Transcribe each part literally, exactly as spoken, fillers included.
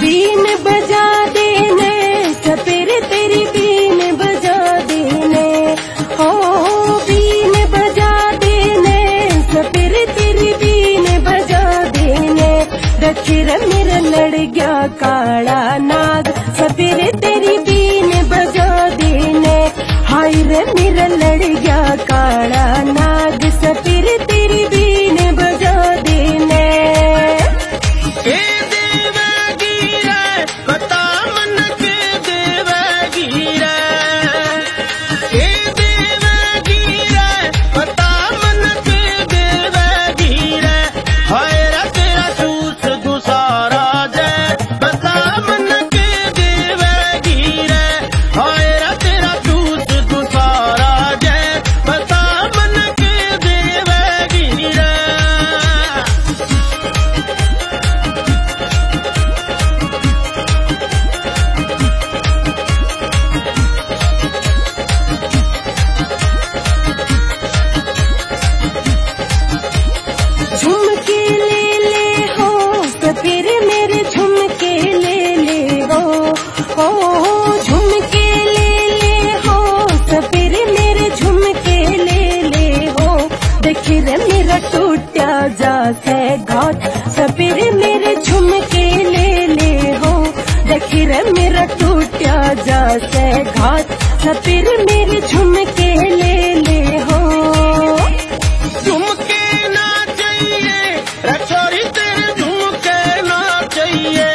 बीन बजा देने सपेर तेरी बीन बजा देने, हो बीन बजा देने सपेर तेरी बीन बजा देने। दक्षिण मेरा लड़ गया काला नाग सपेर तेरी बीन बजा देने। हाय रे मेरा लड़ गया काला नाग सपेर तेरी बीन बजा देने। झुमके ले ले हो सपेर मेरे झुमके ले ले हो, हो झुमके ले ले हो सपेर मेरे झुमके ले ले हो। देखी रे मेरा टूटा जा से घाट सपेर मेरे झुमके ले ले हो। देखी रे मेरा टूटा जा से घाट सपेर मेरे झुमके ले ले हो। झुमके ना चाहिए रचोरी तेरे झुमके ना चाहिए,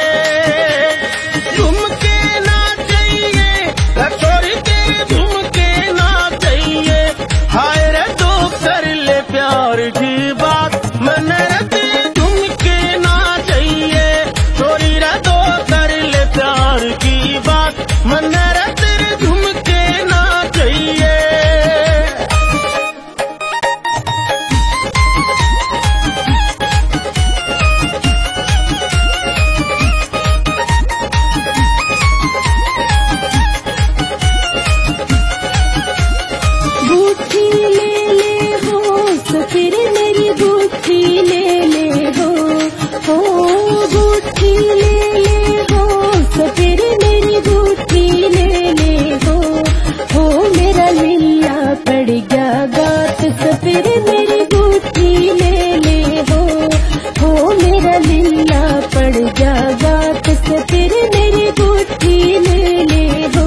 झुमके ना चाहिए रचोरी तेरे झुमके ना चाहिए। हाय रे तो कर ले प्यार की बात मन रे झुमके ना चाहिए। चोरी रे तो कर ले प्यार की बात मन रे तेरे झुमके ना चाहिए। बूटी ले ले हो सपेर मेरी बूटी ले ले हो, हो बूटी ले ले हो सपेर मेरी बूटी ले ले हो। हो मेरा लीला पड़ गया गात सपेर मेरी बूटी ले ले हो, हो मेरा लीला पड़ गया गात सपेर मेरी बूटी ले ले हो।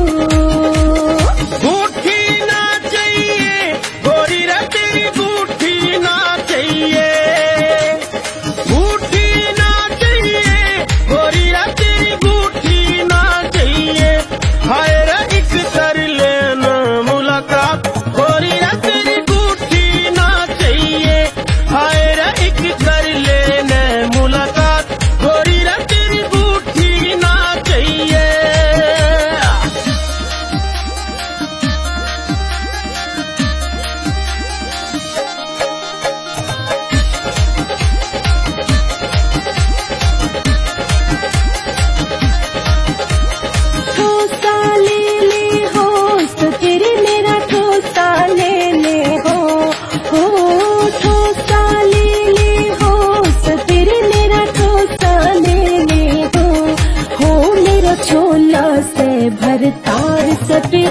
बूटी ना चाहिए गोरी रे तेरी बूटी ना चाहिए, बूटी ना चाहिए गोरी रे तेरी बूटी ना चाहिए। हाय रे एक कर लेना मुलाकात गोरी रे तेरी बूटी ना चाहिए। हाय रे एक कर लेना मुलाकात गोरी रे तेरी बूटी ना चाहिए। ठोसा ले ले हो सपेर मेरा ठोसा ले ले हो, हो ठोसा ले ले हो सपेर मेरा ठोसा ले ले हो। हो मेरा छोला से भरतार सपेर